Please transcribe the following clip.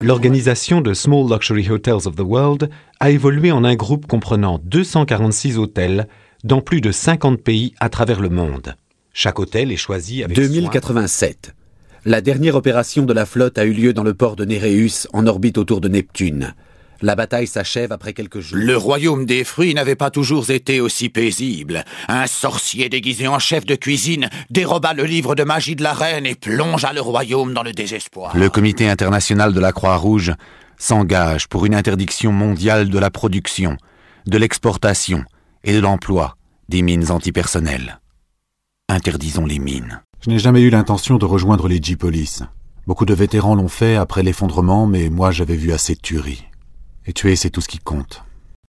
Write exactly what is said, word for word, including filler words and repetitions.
L'organisation de Small Luxury Hotels of the World a évolué en un groupe comprenant deux cent quarante-six hôtels dans plus de cinquante pays à travers le monde. Chaque hôtel est choisi avec deux mille quatre-vingt-sept. La dernière opération de la flotte a eu lieu dans le port de Néréus, en orbite autour de Neptune. La bataille s'achève après quelques jours. Le royaume des fruits n'avait pas toujours été aussi paisible. Un sorcier déguisé en chef de cuisine déroba le livre de magie de la reine et plongea le royaume dans le désespoir. Le Comité international de la Croix-Rouge s'engage pour une interdiction mondiale de la production, de l'exportation et de l'emploi des mines antipersonnelles. Interdisons les mines. Je n'ai jamais eu l'intention de rejoindre les G-Police. Beaucoup de vétérans l'ont fait après l'effondrement, mais moi j'avais vu assez de tueries. Et tuer, c'est tout ce qui compte.